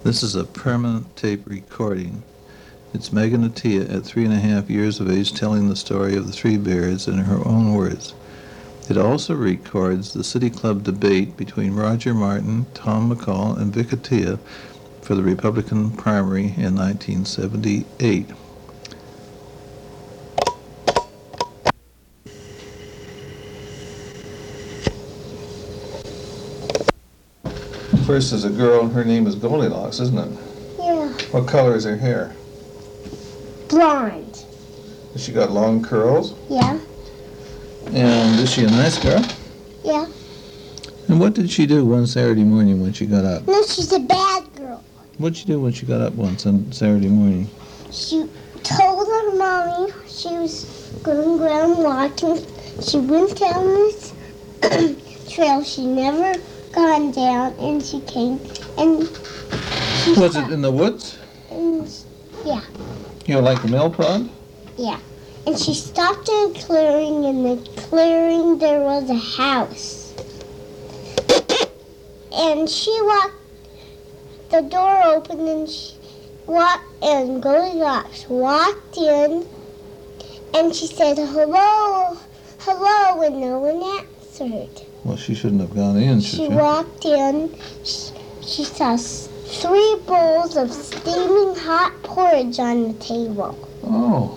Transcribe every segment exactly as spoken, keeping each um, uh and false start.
This is a permanent tape recording. It's Megan Attia at three and a half years of age telling the story of the three bears in her own words. It also records the City Club debate between Roger Martin, Tom McCall, and Vic Attia for the Republican primary in nineteen seventy-eight. First is a girl, her name is Goldilocks, isn't it? Yeah. What color is her hair? Blonde. Has she got long curls? Yeah. And is she a nice girl? Yeah. And what did she do one Saturday morning when she got up? No, she's a bad girl. What did she do when she got up once on Saturday morning? She told her mommy she was going around walking. She went down this trail she never gone down, and she came and she Was stopped. it in the woods? And, yeah. You know, like the mill pond? Yeah. And she stopped in a clearing. In the clearing there was a house. And she walked, the door opened and she walked, and Goldilocks walked in, and she said, hello, hello, and no one answered. Well, she shouldn't have gone in, should She she? walked in, she, she saw s- three bowls of steaming hot porridge on the table. Oh.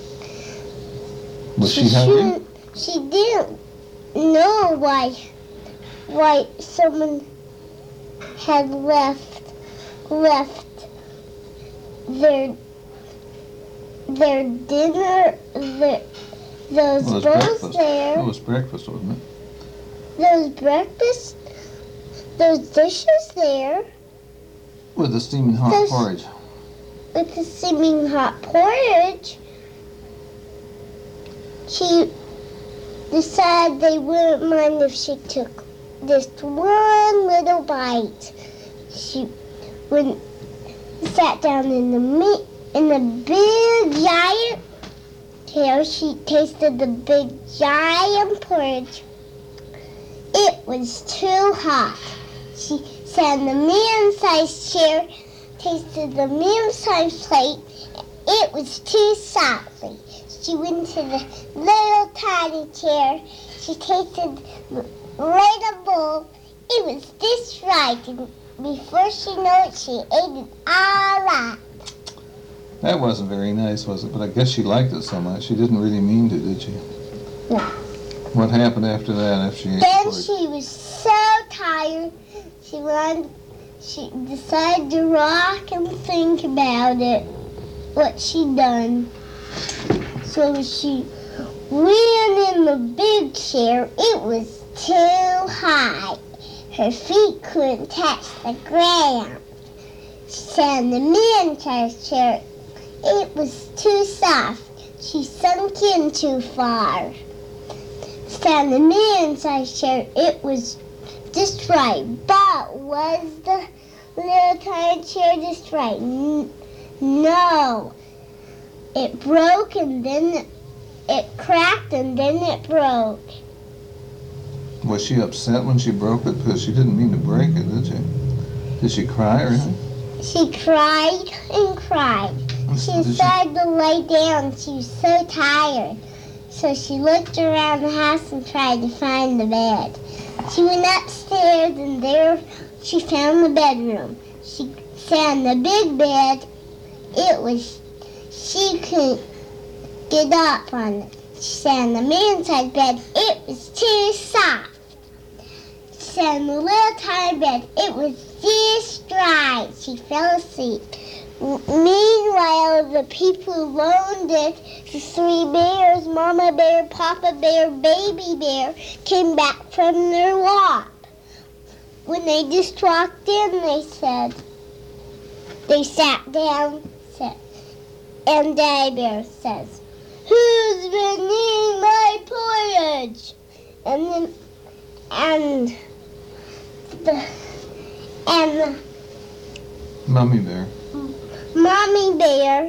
Was she hungry? shouldn't- She didn't know why, why someone had left, left their, their dinner, their, those Well, it was bowls breakfast. there. It was breakfast, wasn't it? Those breakfast, those dishes there With the steaming hot There's- porridge. with the steaming hot porridge. She decided they wouldn't mind if she took just one little bite. She went, sat down in the meat in the big giant chair. She tasted the big giant porridge. It was too hot. She sat in the medium-sized chair, tasted the medium-sized plate. It was too salty. She went to the little tiny chair. She tasted the little bowl. It was just right. And before she knew it, she ate it all up. That wasn't very nice, was it? But I guess she liked it so much. She didn't really mean to, did she? No. What happened after that, after she ate the Then porridge? she was so tired, she wanted, she decided to rock and think about it, what she'd done. So she ran in the big chair. It was too high. Her feet couldn't touch the ground. She sat in the medium-sized chair. It was too soft. She sunk in too far. Sat in the medium-sized chair. It was just right. But was the little tiny chair just right? N- no. It broke, and then it, it cracked, and then it broke. Was she upset when she broke it? Because she didn't mean to break it, did she? Did she cry or anything? She cried and cried. She Did she- decided to lay down. She was so tired. So she looked around the house and tried to find the bed. She went upstairs, and there she found the bedroom. She sat in the big bed. It was, she couldn't get up on it. She sat in the medium-sized bed. It was too soft. She sat in the little tiny bed. It was just right. She fell asleep. M- Meanwhile, the people who loaned it, the three bears, Mama Bear, Papa Bear, Baby Bear, came back from their walk. When they just walked in, they said, they sat down, said, and Daddy Bear says, who's been eating my porridge? And then, and the, and the Mummy bear. Mommy Bear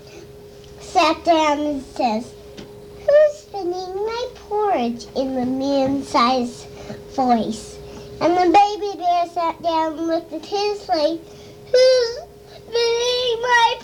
sat down and says, who's been eating my porridge, in the medium-sized voice. And the baby bear sat down and looked at his plate. Who's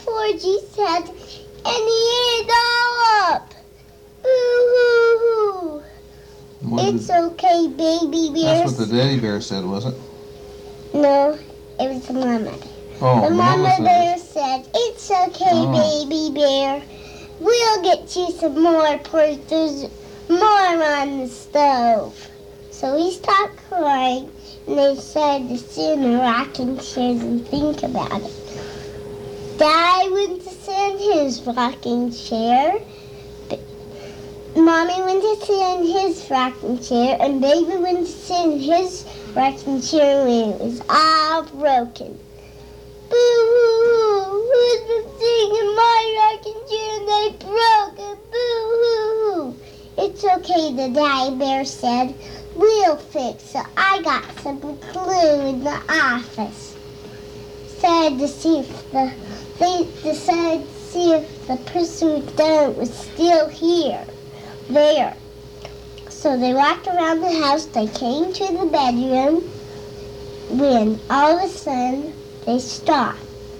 Porgy said, and he ate it all up. Boo-hoo-hoo. What It's did- okay, baby bear. That's what the daddy bear said, was it? No, it was the mama. Oh, The Mama mama said bear it. said, it's okay, Oh. baby bear. We'll get you some more pork. There's more on the stove. So he stopped crying, and they decided to sit in the rocking chairs and think about it. Daddy went to sit in his rocking chair. Mommy went to sit in his rocking chair, and Baby went to sit in his rocking chair when it was all broken. Boo-hoo-hoo! Who's been sitting in my rocking chair and they broke it? Boo-hoo-hoo! It's okay, the daddy bear said. We'll fix it. I got some glue in the office. Decided to see if the they decided to see if the person who done it was still here. There. So they walked around the house. They came to the bedroom when all of a sudden they stopped.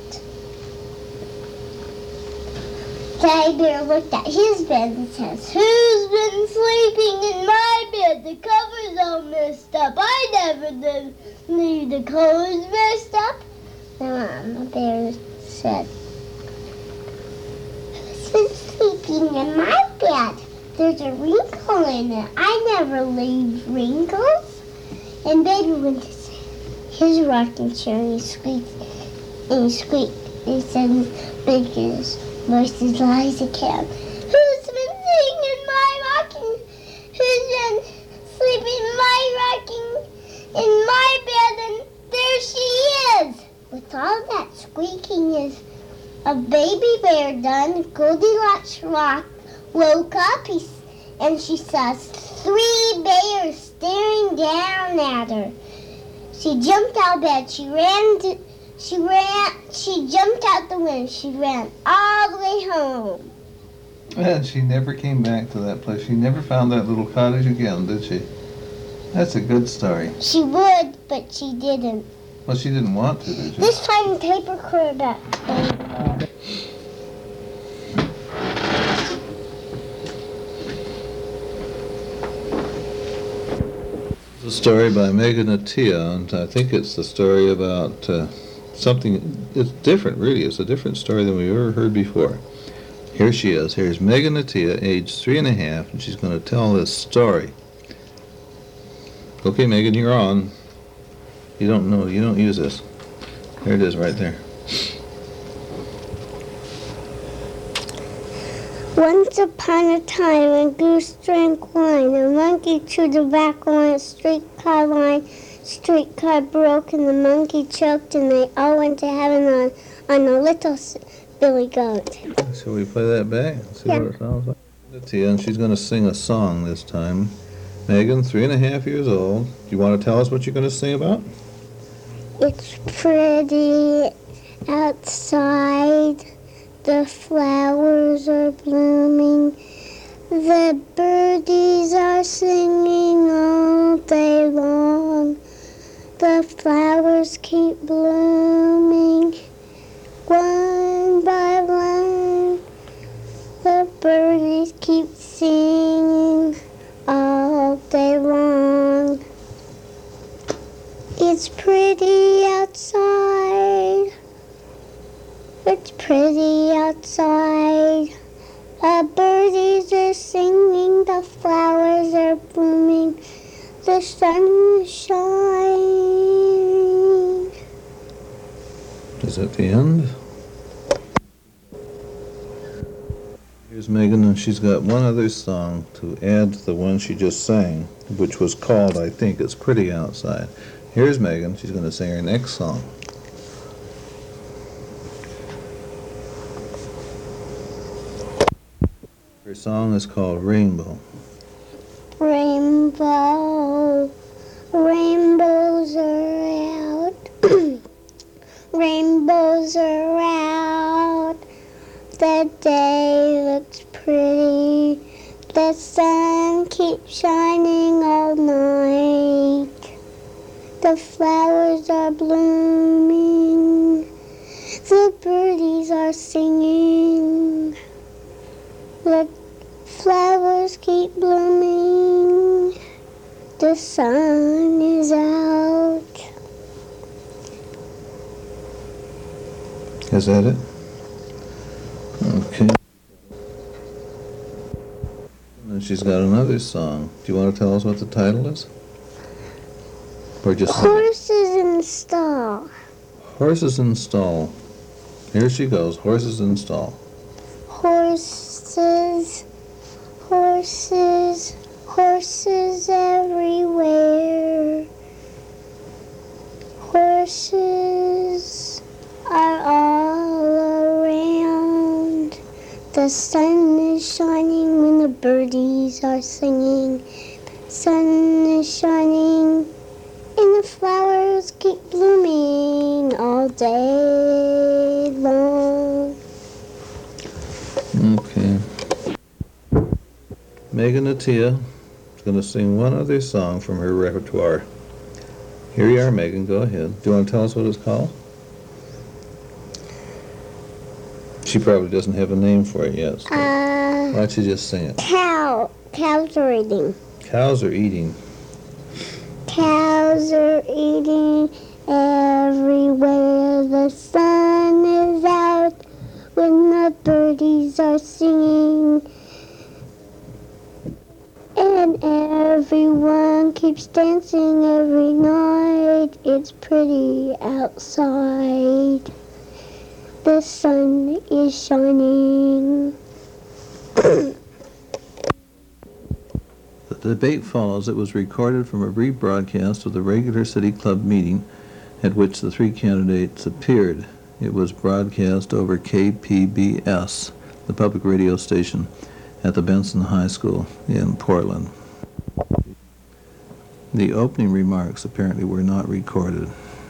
Daddy Bear looked at his bed and says, who's been sleeping in my bed? The cover's all messed up. I never knew knew the covers messed up. The Mama Bear said, who's been sleeping in my bed? There's a wrinkle in it. I never leave wrinkles. And Baby went to his rocking chair and he squeaked and he squeaked. He said, make his voice as loud as he can. Who's been sitting in my rocking? Who's been sleeping in my rocking in my bed? And there she is. With all that squeaking is a baby bear done, Goldilocks rock woke up he, and she saw three bears staring down at her. She jumped out of bed. She ran. To, she ran. She jumped out the window. She ran all the way home. And she never came back to that place. She never found that little cottage again, did she? That's a good story. She would, but she didn't. Well, she didn't want to, did she? This time, paper quarterback. It's a story by Megan Attia, and I think it's the story about uh, something. It's different, really. It's a different story than we've ever heard before. Here she is. Here's Megan Attia, age three and a half, and she's going to tell this story. Okay, Megan, you're on. You don't know. You don't use this. There it is, right there. Once upon a time, when Goose drank wine, a monkey chewed tobacco on a streetcar line. Streetcar broke and the monkey choked, and they all went to heaven on, on a little s- billy goat. Shall we play that back? See Yeah. what it sounds like? Attia, and she's going to sing a song this time. Megan, three and a half years old. Do you want to tell us what you're going to sing about? It's pretty outside. The flowers are blooming. The birdies are singing all day long. The flowers keep blooming one by one. The birdies keep singing all day long. It's pretty outside. It's pretty outside. The birdies are singing, the flowers are blooming, the sun is shining. Is that the end? Here's Megan, and she's got one other song to add to the one she just sang, which was called, I think, It's Pretty Outside. Here's Megan. She's going to sing her next song. Her song is called Rainbow. Rainbow, rainbows are out. Rainbows are out. The day looks pretty. The sun keeps shining all night. The flowers are blooming. The birdies are singing. The sun is out. Is that it? Okay. And she's got another song. Do you want to tell us what the title is? Or just sing it? Horses in the stall. Horses in Stall. Here she goes. Horses in Stall. Horses, horses, horses everywhere. Horses are all around. The sun is shining when the birdies are singing. Sun is shining and the flowers keep blooming all day long. Okay. Megan Attia is going to sing one other song from her repertoire. Here you are, Megan. Go ahead. Do you want to tell us what it's called? She probably doesn't have a name for it yet. So Uh, why don't you just sing it? cow. Cows are eating. Cows are eating. Cows are eating everywhere. The sun is out when the birdies are singing. And everyone keeps dancing every night. It's pretty outside. The sun is shining. The debate follows. It was recorded from a rebroadcast of the regular City Club meeting at which the three candidates appeared. It was broadcast over K P B S, the public radio station at the Benson High School in Portland. The opening remarks apparently were not recorded.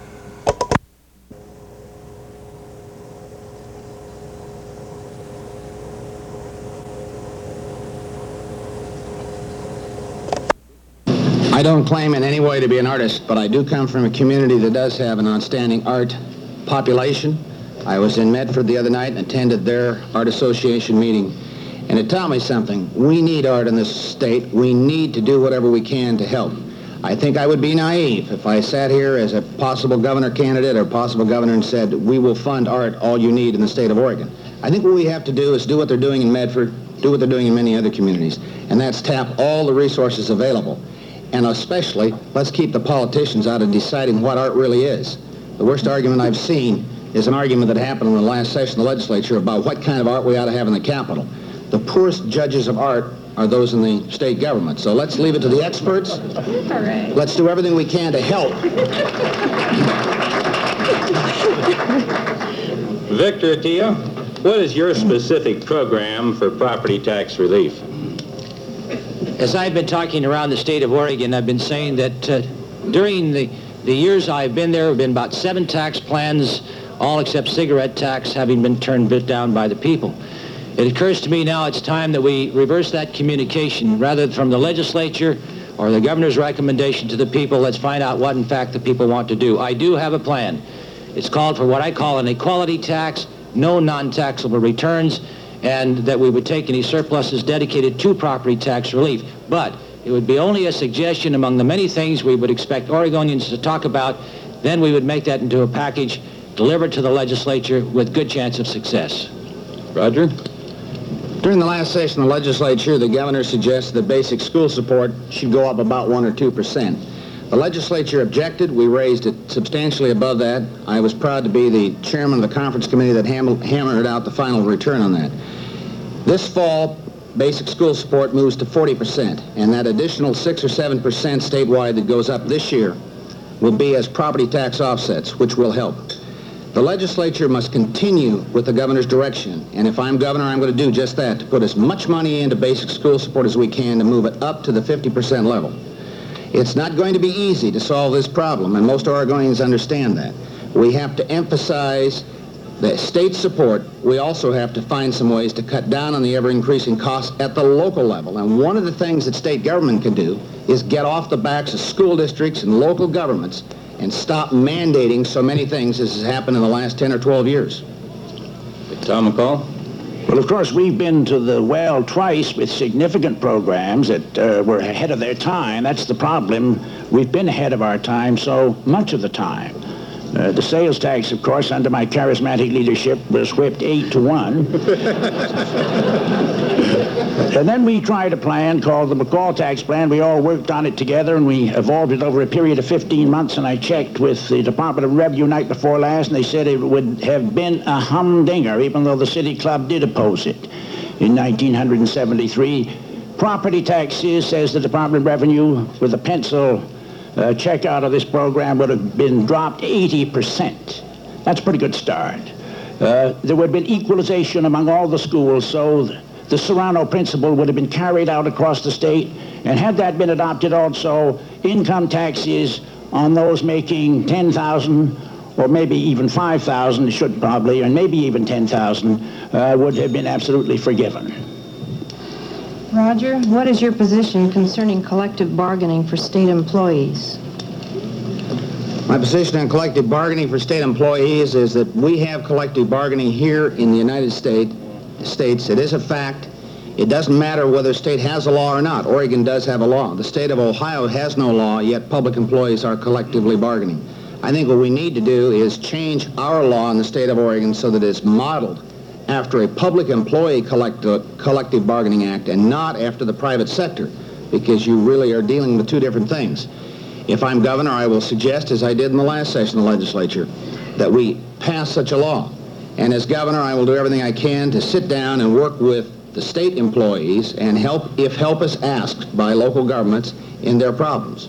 I don't claim in any way to be an artist, but I do come from a community that does have an outstanding art population. I was in Medford the other night and attended their art association meeting, and it taught me something. We need art in this state. We need to do whatever we can to help. I think I would be naive if I sat here as a possible governor candidate or possible governor and said, we will fund art all you need in the state of Oregon. I think what we have to do is do what they're doing in Medford, do what they're doing in many other communities, and that's tap all the resources available. And especially, let's keep the politicians out of deciding what art really is. The worst argument I've seen is an argument that happened in the last session of the legislature about what kind of art we ought to have in the Capitol. The poorest judges of art are those in the state government. So let's leave it to the experts. All right. Let's do everything we can to help. Victor Attia, what is your specific program for property tax relief? As I've been talking around the state of Oregon, I've been saying that uh, during the, the years I've been there, there have been about seven tax plans, all except cigarette tax, having been turned bit down by the people. It occurs to me now it's time that we reverse that communication. Rather than from the legislature or the governor's recommendation to the people, let's find out what, in fact, the people want to do. I do have a plan. It's called for what I call an equality tax, no non-taxable returns, and that we would take any surpluses dedicated to property tax relief. But it would be only a suggestion among the many things we would expect Oregonians to talk about. Then we would make that into a package delivered to the legislature with good chance of success. Roger? During the last session of the legislature, the governor suggested that basic school support should go up about one or two percent. The legislature objected. We raised it substantially above that. I was proud to be the chairman of the conference committee that ham- hammered out the final return on that. This fall, basic school support moves to forty percent, and that additional six or seven percent statewide that goes up this year will be as property tax offsets, which will help. The legislature must continue with the governor's direction, and if I'm governor, I'm going to do just that, to put as much money into basic school support as we can to move it up to the fifty percent level. It's not going to be easy to solve this problem, and most Oregonians understand that. We have to emphasize the state support. We also have to find some ways to cut down on the ever-increasing costs at the local level. And one of the things that state government can do is get off the backs of school districts and local governments and stop mandating so many things as has happened in the last ten or twelve years. Tom McCall? Well, of course, we've been to the well twice with significant programs that uh, were ahead of their time. That's the problem. We've been ahead of our time so much of the time. Uh, the sales tax, of course, under my charismatic leadership, was whipped eight to one. And then we tried a plan called the McCall tax plan. We all worked on it together, and we evolved it over a period of fifteen months, and I checked with the Department of Revenue night before last, and they said it would have been a humdinger, even though the City Club did oppose it in nineteen seventy-three. Property taxes, says the Department of Revenue, with a pencil uh, check out of this program, would have been dropped eighty percent. That's a pretty good start. Uh, there would have been equalization among all the schools, so the Serrano principle would have been carried out across the state, and had that been adopted also, income taxes on those making ten thousand dollars or maybe even five thousand dollars, should probably, and maybe even ten thousand dollars, uh, would have been absolutely forgiven. Roger, what is your position concerning collective bargaining for state employees? My position on collective bargaining for state employees is that we have collective bargaining here in the United States. States. It is a fact. It doesn't matter whether a state has a law or not. Oregon does have a law. The state of Ohio has no law, yet public employees are collectively bargaining. I think what we need to do is change our law in the state of Oregon so that it's modeled after a public employee collect, uh, collective bargaining act and not after the private sector, because you really are dealing with two different things. If I'm governor, I will suggest, as I did in the last session of the legislature, that we pass such a law. And as governor, I will do everything I can to sit down and work with the state employees and help, if help is asked by local governments, in their problems.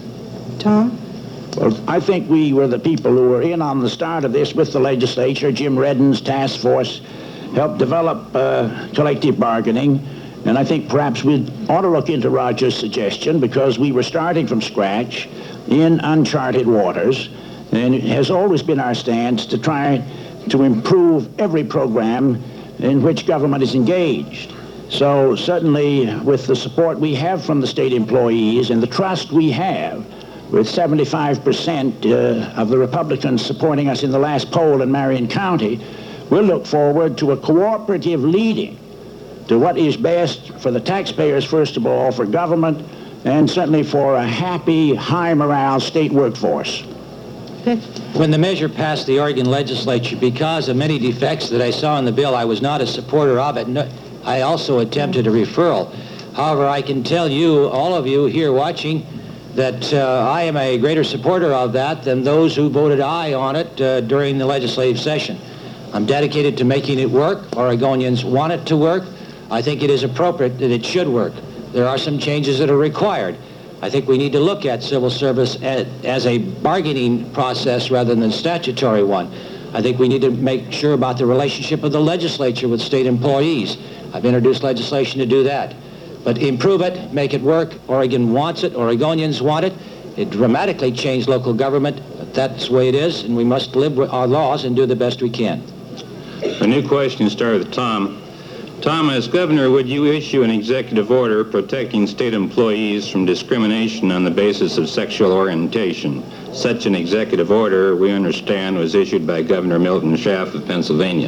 Tom? Well, I think we were the people who were in on the start of this with the legislature. Jim Redden's task force helped develop uh, collective bargaining. And I think perhaps we ought to look into Roger's suggestion, because we were starting from scratch in uncharted waters. And it has always been our stance to try to improve every program in which government is engaged. So certainly with the support we have from the state employees and the trust we have, with seventy-five percent uh, of the Republicans supporting us in the last poll in Marion County, we'll look forward to a cooperative leading to what is best for the taxpayers, first of all, for government, and certainly for a happy, high morale state workforce. When the measure passed the Oregon legislature, because of many defects that I saw in the bill, I was not a supporter of it. No, I also attempted a referral. However, I can tell you, all of you here watching, that uh, I am a greater supporter of that than those who voted aye on it uh, during the legislative session. I'm dedicated to making it work. Oregonians want it to work. I think it is appropriate that it should work. There are some changes that are required. I think we need to look at civil service as, as a bargaining process rather than a statutory one. I think we need to make sure about the relationship of the legislature with state employees. I've introduced legislation to do that. But improve it, make it work. Oregon wants it, Oregonians want it. It dramatically changed local government, but that's the way it is, and we must live with our laws and do the best we can. A new question started with Tom. Tom, as governor, would you issue an executive order protecting state employees from discrimination on the basis of sexual orientation? Such an executive order, we understand, was issued by Governor Milton Schaaf of Pennsylvania.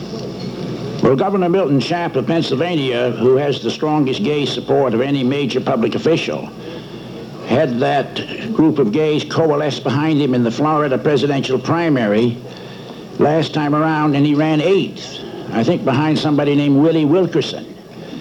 Well, Governor Milton Schaaf of Pennsylvania, who has the strongest gay support of any major public official, had that group of gays coalesce behind him in the Florida presidential primary last time around, and he ran eighth. I think behind somebody named Willie Wilkerson.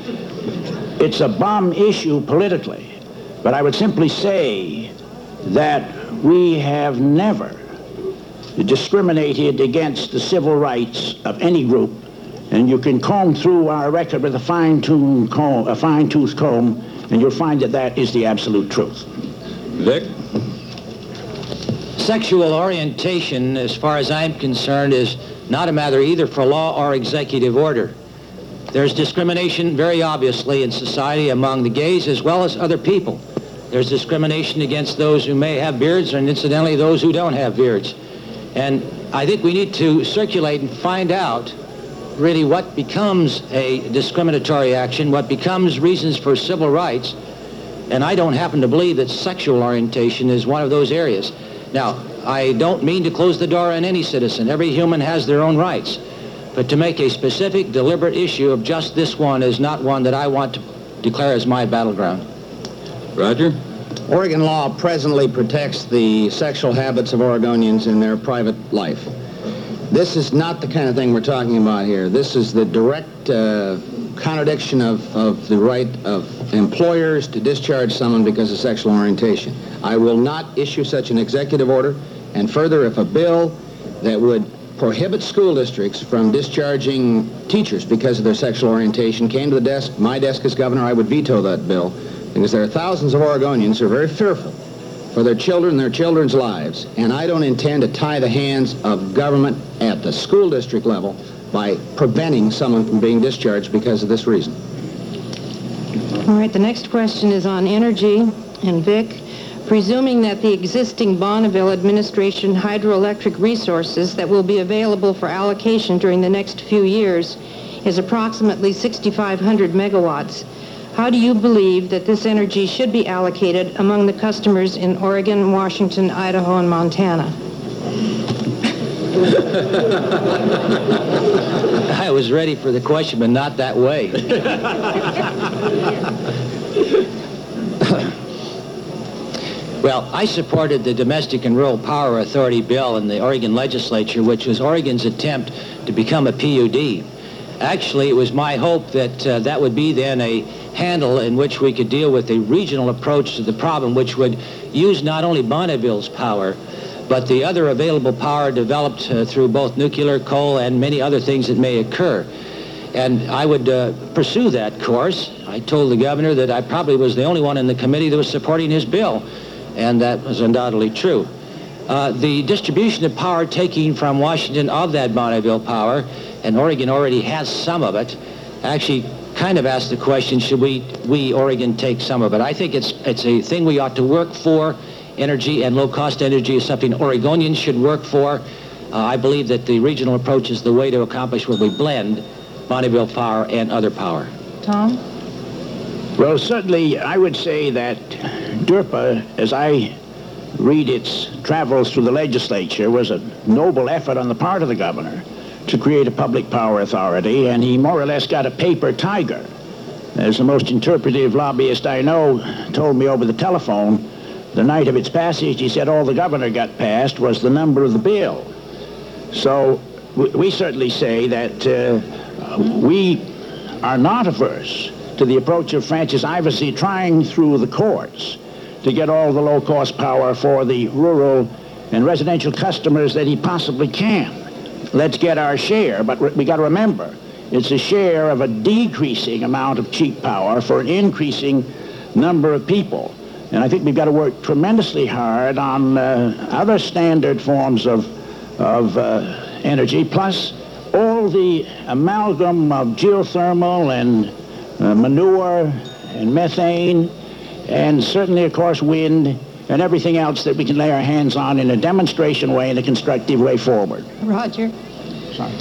It's a bum issue politically, but I would simply say that we have never discriminated against the civil rights of any group, and you can comb through our record with a fine-tooth comb, a fine-tooth comb, and you'll find that that is the absolute truth. Vic? Sexual orientation, as far as I'm concerned, is not a matter either for law or executive order. There's discrimination very obviously in society among the gays as well as other people. There's discrimination against those who may have beards and incidentally those who don't have beards. And I think we need to circulate and find out really what becomes a discriminatory action, what becomes reasons for civil rights. And I don't happen to believe that sexual orientation is one of those areas. Now, I don't mean to close the door on any citizen. Every human has their own rights. But to make a specific, deliberate issue of just this one is not one that I want to declare as my battleground. Roger? Oregon law presently protects the sexual habits of Oregonians in their private life. This is not the kind of thing we're talking about here. This is the direct uh, contradiction of, of the right of employers to discharge someone because of sexual orientation. I will not issue such an executive order, and further, if a bill that would prohibit school districts from discharging teachers because of their sexual orientation came to the desk, my desk as governor, I would veto that bill, because there are thousands of Oregonians who are very fearful for their children and their children's lives, and I don't intend to tie the hands of government at the school district level by preventing someone from being discharged because of this reason. All right, the next question is on energy. And Vic, presuming that the existing Bonneville administration hydroelectric resources that will be available for allocation during the next few years is approximately sixty-five hundred megawatts, how do you believe that this energy should be allocated among the customers in Oregon, Washington, Idaho, and Montana? I was ready for the question, but not that way. Well, I supported the Domestic and Rural Power Authority bill in the Oregon legislature, which was Oregon's attempt to become a P U D. Actually, it was my hope that uh, that would be then a handle in which we could deal with a regional approach to the problem, which would use not only Bonneville's power, but the other available power developed uh, through both nuclear, coal, and many other things that may occur. And I would uh, pursue that course. I told the governor that I probably was the only one in the committee that was supporting his bill, and that was undoubtedly true. Uh, the distribution of power taking from Washington of that Bonneville power, and Oregon already has some of it, actually kind of asked the question, should we, we Oregon, take some of it? I think it's, it's a thing we ought to work for. Energy and low-cost energy is something Oregonians should work for. Uh, I believe that the regional approach is the way to accomplish where we blend Bonneville power and other power. Tom? Well, certainly I would say that DERPA, as I read its travels through the legislature, was a noble effort on the part of the governor to create a public power authority, and he more or less got a paper tiger. As the most interpretive lobbyist I know told me over the telephone, the night of its passage, he said all the governor got passed was the number of the bill. So we certainly say that uh, we are not averse to the approach of Francis Ivesey trying through the courts to get all the low-cost power for the rural and residential customers that he possibly can. Let's get our share, but we got to remember, it's a share of a decreasing amount of cheap power for an increasing number of people. And I think we've got to work tremendously hard on uh, other standard forms of, of uh, energy, plus all the amalgam of geothermal and uh, manure and methane, and certainly, of course, wind and everything else that we can lay our hands on in a demonstration way, in a constructive way forward. Roger. Sorry.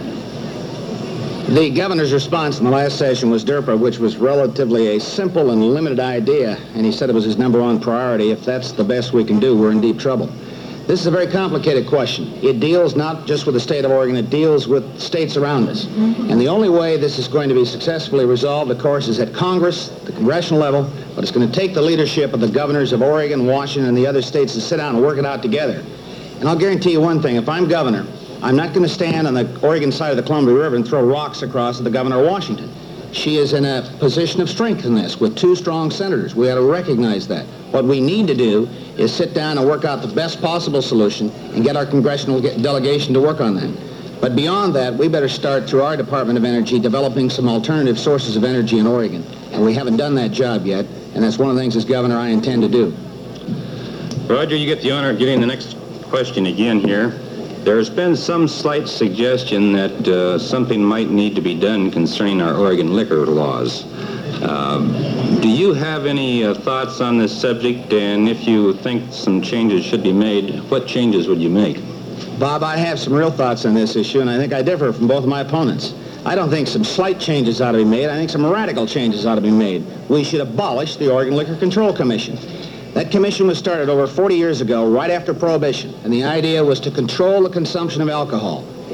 The governor's response in the last session was DERPA, which was relatively a simple and limited idea, and he said it was his number one priority. If that's the best we can do, we're in deep trouble. This is a very complicated question. It deals not just with the state of Oregon, it deals with states around us. Mm-hmm. And the only way this is going to be successfully resolved, of course, is at Congress, the congressional level, but it's going to take the leadership of the governors of Oregon, Washington, and the other states to sit down and work it out together. And I'll guarantee you one thing, if I'm governor, I'm not going to stand on the Oregon side of the Columbia River and throw rocks across at the governor of Washington. She is in a position of strength in this with two strong senators. We ought to recognize that. What we need to do is sit down and work out the best possible solution and get our congressional delegation to work on that. But beyond that, we better start through our Department of Energy developing some alternative sources of energy in Oregon. And we haven't done that job yet, and that's one of the things as governor I intend to do. Roger, you get the honor of getting the next question again here. There's been some slight suggestion that uh, something might need to be done concerning our Oregon liquor laws. Um, do you have any uh, thoughts on this subject? And if you think some changes should be made, what changes would you make? Bob, I have some real thoughts on this issue, and I think I differ from both of my opponents. I don't think some slight changes ought to be made. I think some radical changes ought to be made. We should abolish the Oregon Liquor Control Commission. That commission was started over forty years ago, right after Prohibition, and the idea was to control the consumption of alcohol.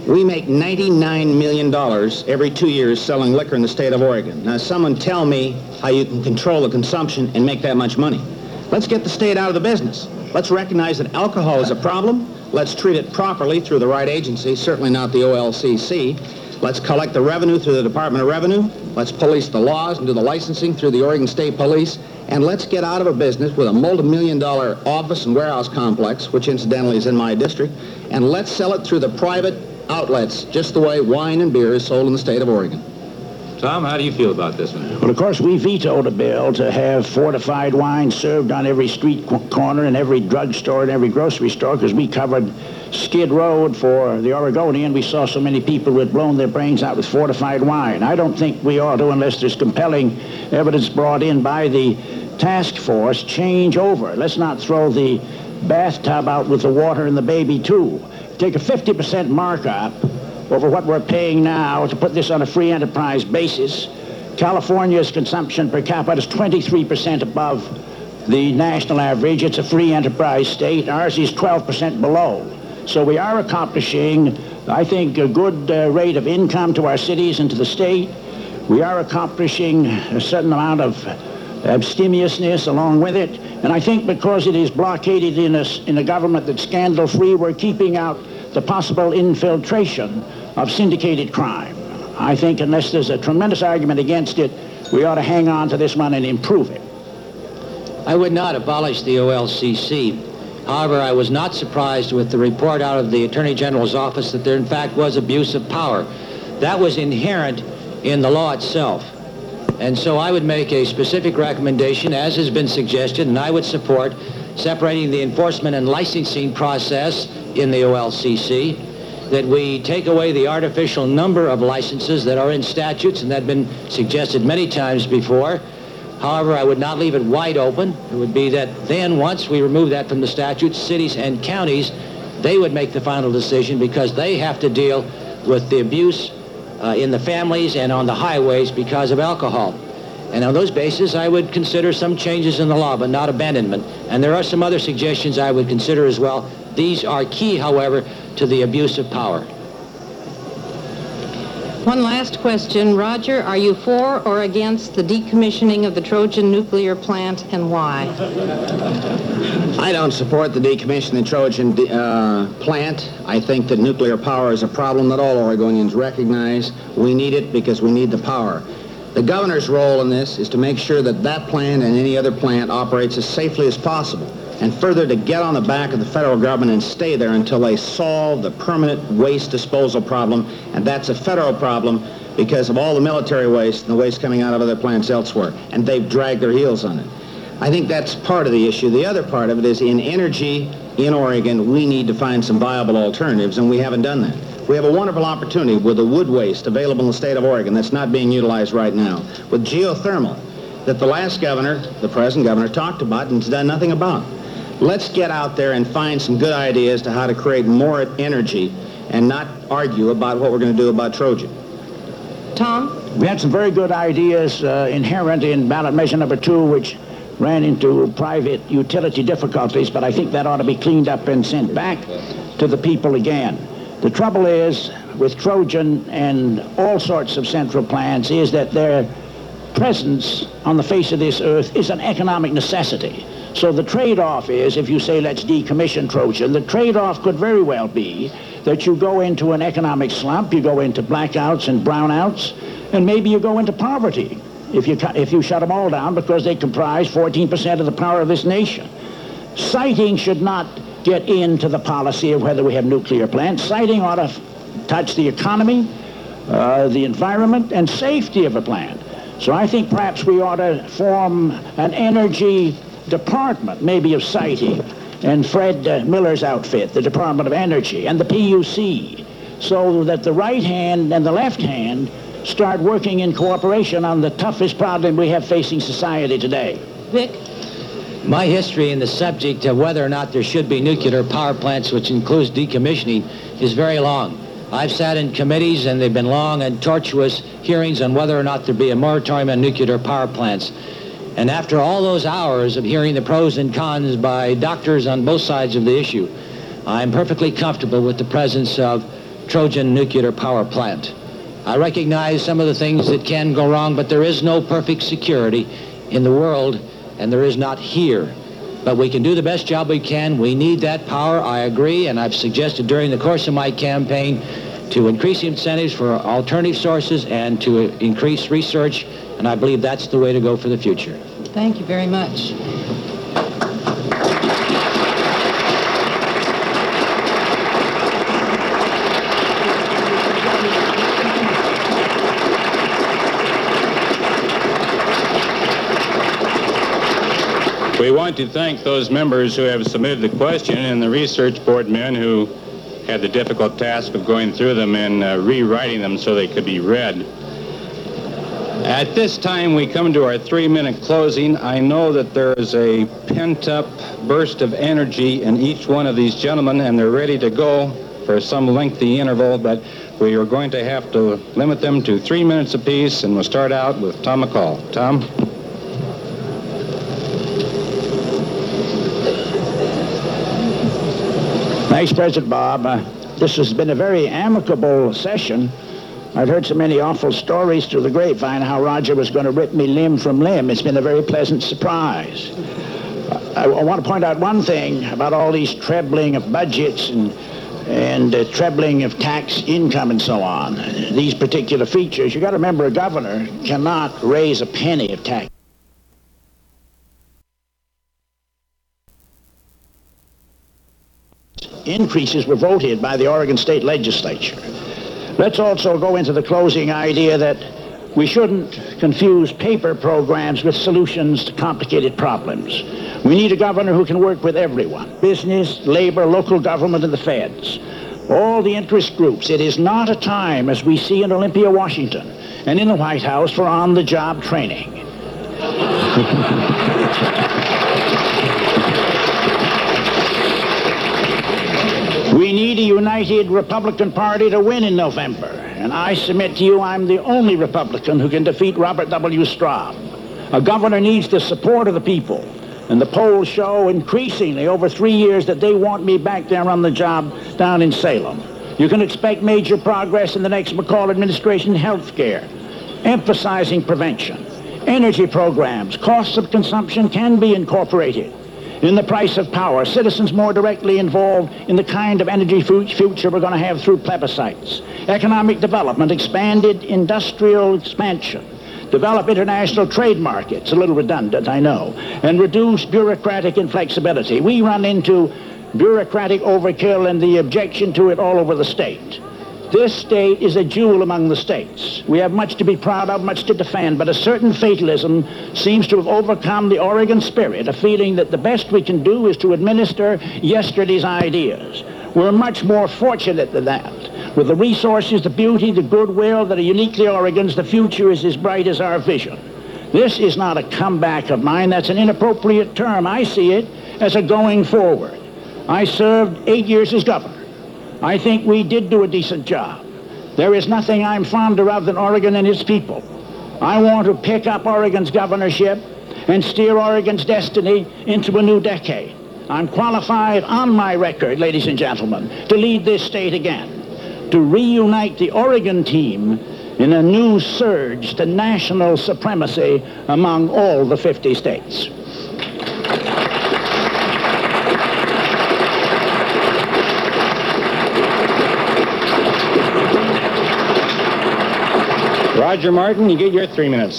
We make ninety-nine million dollars every two years selling liquor in the state of Oregon. Now, someone tell me how you can control the consumption and make that much money. Let's get the state out of the business. Let's recognize that alcohol is a problem. Let's treat it properly through the right agency, certainly not the O L C C. Let's collect the revenue through the Department of Revenue. Let's police the laws and do the licensing through the Oregon State Police. And let's get out of a business with a multi-million dollar office and warehouse complex, which incidentally is in my district, and let's sell it through the private outlets, just the way wine and beer is sold in the state of Oregon. Tom, how do you feel about this one? Well, of course, we vetoed a bill to have fortified wine served on every street co- corner and every drugstore and every grocery store, because we covered Skid Road for the Oregonian. We saw so many people who had blown their brains out with fortified wine. I don't think we ought to, unless there's compelling evidence brought in by the task force, change over. Let's not throw the bathtub out with the water and the baby, too. Take a fifty percent markup over what we're paying now to put this on a free enterprise basis. California's consumption per capita is twenty-three percent above the national average. It's a free enterprise state. Ours is twelve percent below. So we are accomplishing, I think, a good uh, rate of income to our cities and to the state. We are accomplishing a certain amount of abstemiousness along with it. And I think because it is blockaded in a, in a government that's scandal-free, we're keeping out the possible infiltration of syndicated crime. I think unless there's a tremendous argument against it, we ought to hang on to this one and improve it. I would not abolish the O L C C. However, I was not surprised with the report out of the Attorney General's office that there in fact was abuse of power. That was inherent in the law itself. And so I would make a specific recommendation, as has been suggested, and I would support separating the enforcement and licensing process in the O L C C, that we take away the artificial number of licenses that are in statutes and that have been suggested many times before. However, I would not leave it wide open. It would be that then, once we remove that from the statutes, cities and counties, they would make the final decision, because they have to deal with the abuse uh, in the families and on the highways because of alcohol. And on those bases, I would consider some changes in the law, but not abandonment. And there are some other suggestions I would consider as well. These are key, however, to the abuse of power. One last question. Roger, are you for or against the decommissioning of the Trojan nuclear plant, and why? I don't support the decommissioning of the Trojan uh, plant. I think that nuclear power is a problem that all Oregonians recognize. We need it because we need the power. The governor's role in this is to make sure that that plant and any other plant operates as safely as possible, and further to get on the back of the federal government and stay there until they solve the permanent waste disposal problem. And that's a federal problem because of all the military waste and the waste coming out of other plants elsewhere. And they've dragged their heels on it. I think that's part of the issue. The other part of it is in energy in Oregon, we need to find some viable alternatives, and we haven't done that. We have a wonderful opportunity with the wood waste available in the state of Oregon that's not being utilized right now, with geothermal that the last governor, the present governor, talked about and has done nothing about. Let's get out there and find some good ideas to how to create more energy and not argue about what we're going to do about Trojan. Tom? We had some very good ideas uh, inherent in ballot measure number two, which ran into private utility difficulties, but I think that ought to be cleaned up and sent back to the people again. The trouble is with Trojan and all sorts of central plants is that their presence on the face of this earth is an economic necessity. So the trade-off is, if you say let's decommission Trojan, the trade-off could very well be that you go into an economic slump, you go into blackouts and brownouts, and maybe you go into poverty if you, if you shut them all down, because they comprise fourteen percent of the power of this nation. Siting should not get into the policy of whether we have nuclear plants. Siting ought to touch the economy, uh, the environment, and safety of a plant. So I think perhaps we ought to form an energy department, maybe of siting, and Fred uh, Miller's outfit, the Department of Energy, and the P U C, so that the right hand and the left hand start working in cooperation on the toughest problem we have facing society today. Vic? My history in the subject of whether or not there should be nuclear power plants, which includes decommissioning, is very long. I've sat in committees, and they've been long and tortuous hearings on whether or not there be a moratorium on nuclear power plants. And after all those hours of hearing the pros and cons by doctors on both sides of the issue, I'm perfectly comfortable with the presence of Trojan nuclear power plant. I recognize some of the things that can go wrong, but there is no perfect security in the world, and there is not here. But we can do the best job we can. We need that power, I agree, and I've suggested during the course of my campaign to increase incentives for alternative sources and to increase research, and I believe that's the way to go for the future. Thank you very much. We want to thank those members who have submitted the question and the research board men who had the difficult task of going through them and uh, rewriting them so they could be read. At this time, we come to our three-minute closing. I know that there is a pent-up burst of energy in each one of these gentlemen, and they're ready to go for some lengthy interval, but we are going to have to limit them to three minutes apiece, and we'll start out with Tom McCall. Tom? Thanks, President Bob. Uh, this has been a very amicable session. I've heard so many awful stories through the grapevine how Roger was going to rip me limb from limb. It's been a very pleasant surprise. Uh, I, I want to point out one thing about all these trebling of budgets and, and uh, trebling of tax income and so on. These particular features, you got to remember a governor cannot raise a penny of tax. Increases were voted by the Oregon State Legislature. Let's also go into the closing idea that we shouldn't confuse paper programs with solutions to complicated problems. We need a governor who can work with everyone, business, labor, local government, and the feds. All the interest groups. It is not a time, as we see in Olympia, Washington, and in the White House, for on-the-job training. We need a united Republican Party to win in November, and I submit to you I'm the only Republican who can defeat Robert W. Straub. A governor needs the support of the people, and the polls show increasingly over three years that they want me back there on the job down in Salem. You can expect major progress in the next McCall administration in health care, emphasizing prevention. Energy programs, costs of consumption can be incorporated in the price of power, citizens more directly involved in the kind of energy future we're going to have through plebiscites. Economic development, expanded industrial expansion, develop international trade markets, a little redundant, I know, and reduce bureaucratic inflexibility. We run into bureaucratic overkill and the objection to it all over the state. This state is a jewel among the states. We have much to be proud of, much to defend, but a certain fatalism seems to have overcome the Oregon spirit, a feeling that the best we can do is to administer yesterday's ideas. We're much more fortunate than that. With the resources, the beauty, the goodwill that are uniquely Oregon's, the future is as bright as our vision. This is not a comeback of mine. That's an inappropriate term. I see it as a going forward. I served eight years as governor. I think we did do a decent job. There is nothing I'm fonder of than Oregon and its people. I want to pick up Oregon's governorship and steer Oregon's destiny into a new decade. I'm qualified on my record, ladies and gentlemen, to lead this state again, to reunite the Oregon team in a new surge to national supremacy among all the fifty states. Roger Martin, you get your three minutes.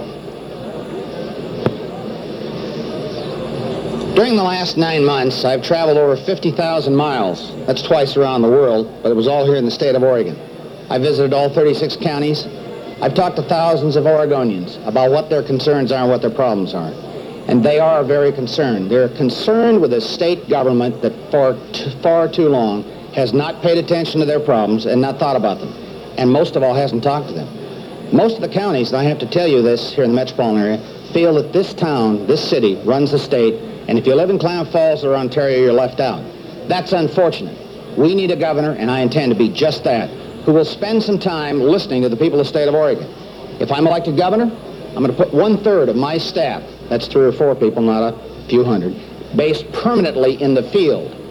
During the last nine months, I've traveled over fifty thousand miles. That's twice around the world, but it was all here in the state of Oregon. I visited all thirty-six counties. I've talked to thousands of Oregonians about what their concerns are and what their problems are. And they are very concerned. They're concerned with a state government that for t- far too long has not paid attention to their problems and not thought about them. And most of all, hasn't talked to them. Most of the counties, and I have to tell you this here in the metropolitan area, feel that this town, this city, runs the state, and if you live in Klamath Falls or Ontario, you're left out. That's unfortunate. We need a governor, and I intend to be just that, who will spend some time listening to the people of the state of Oregon. If I'm elected governor, I'm going to put one-third of my staff, that's three or four people, not a few hundred, based permanently in the field.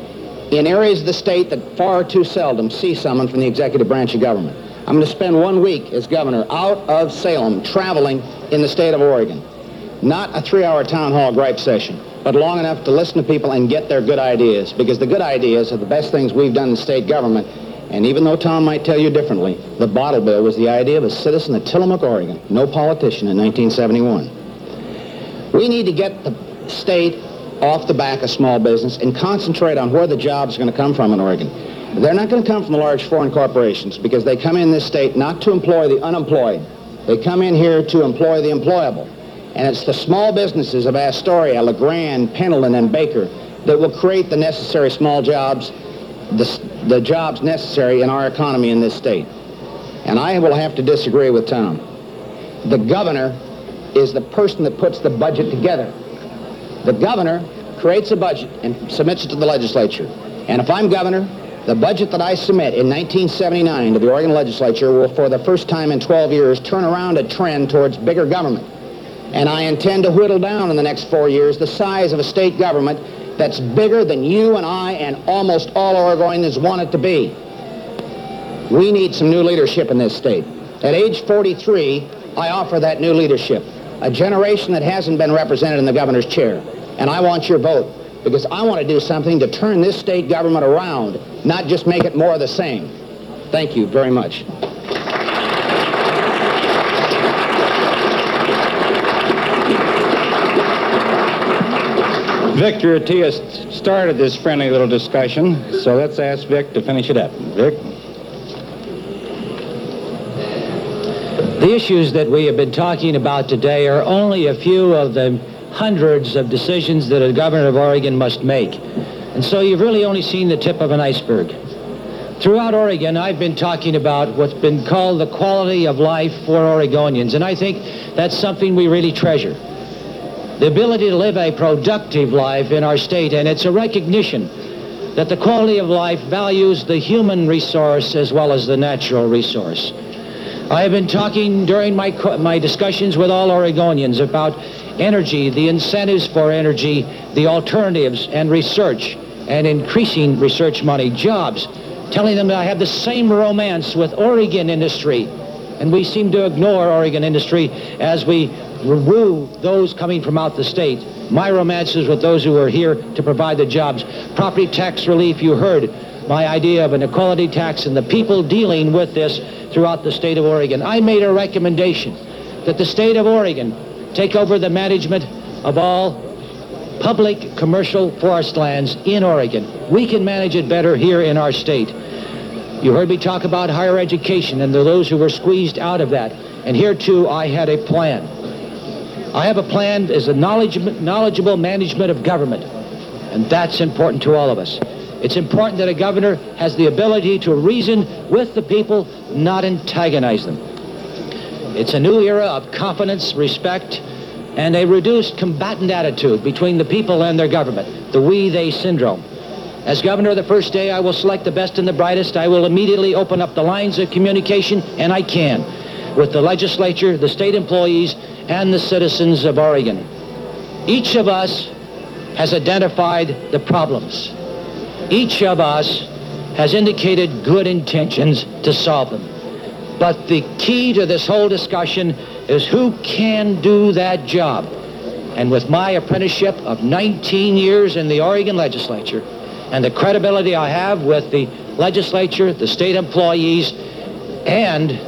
in areas of the state that far too seldom see someone from the executive branch of government. I'm going to spend one week as governor out of Salem traveling in the state of Oregon. Not a three-hour town hall gripe session, but long enough to listen to people and get their good ideas, because the good ideas are the best things we've done in state government. And even though Tom might tell you differently, the bottle bill was the idea of a citizen of Tillamook, Oregon, no politician, in nineteen seventy-one. We need to get the state off the back of small business and concentrate on where the jobs are going to come from in Oregon. They're not going to come from the large foreign corporations, because they come in this state not to employ the unemployed. They come in here to employ the employable. And it's the small businesses of Astoria, LeGrand, Pendleton, and Baker that will create the necessary small jobs, the, the jobs necessary in our economy in this state. And I will have to disagree with Tom. The governor is the person that puts the budget together. The governor creates a budget and submits it to the legislature. And if I'm governor, the budget that I submit in nineteen seventy-nine to the Oregon legislature will, for the first time in twelve years, turn around a trend towards bigger government. And I intend to whittle down in the next four years the size of a state government that's bigger than you and I and almost all Oregonians want it to be. We need some new leadership in this state. At age forty-three, I offer that new leadership, a generation that hasn't been represented in the governor's chair. And I want your vote, because I want to do something to turn this state government around, not just make it more of the same. Thank you very much. Victor Attia started this friendly little discussion, so let's ask Vic to finish it up. Vic? The issues that we have been talking about today are only a few of the hundreds of decisions that a governor of Oregon must make. And so you've really only seen the tip of an iceberg. Throughout Oregon, I've been talking about what's been called the quality of life for Oregonians, and I think that's something we really treasure. The ability to live a productive life in our state, and it's a recognition that the quality of life values the human resource as well as the natural resource. I have been talking during my, my discussions with all Oregonians about energy, the incentives for energy, the alternatives, and research, and increasing research money, jobs, telling them that I have the same romance with Oregon industry, and we seem to ignore Oregon industry as we woo those coming from out the state. My romance is with those who are here to provide the jobs. Property tax relief, you heard my idea of an equality tax and the people dealing with this throughout the state of Oregon. I made a recommendation that the state of Oregon take over the management of all public commercial forest lands in Oregon. We can manage it better here in our state. You heard me talk about higher education and those who were squeezed out of that. And here too, I had a plan. I have a plan as a knowledge, knowledgeable management of government, and that's important to all of us. It's important that a governor has the ability to reason with the people, not antagonize them. It's a new era of confidence, respect, and a reduced combatant attitude between the people and their government, the we-they syndrome. As governor, the first day I will select the best and the brightest. I will immediately open up the lines of communication, and I can, with the legislature, the state employees, and the citizens of Oregon. Each of us has identified the problems. Each of us has indicated good intentions to solve them. But the key to this whole discussion is who can do that job. And with my apprenticeship of nineteen years in the Oregon legislature and the credibility I have with the legislature, the state employees, and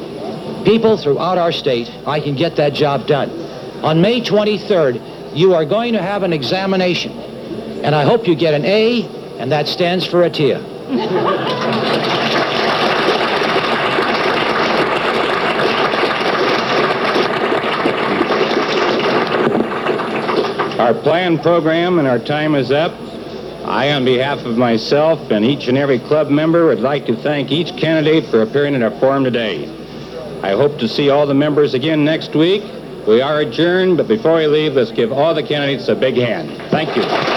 people throughout our state, I can get that job done. On May twenty-third, you are going to have an examination, and I hope you get an A, and that stands for Attia. Our planned program and our time is up. I, on behalf of myself and each and every club member, would like to thank each candidate for appearing in our forum today. I hope to see all the members again next week. We are adjourned, but before we leave, let's give all the candidates a big hand. Thank you.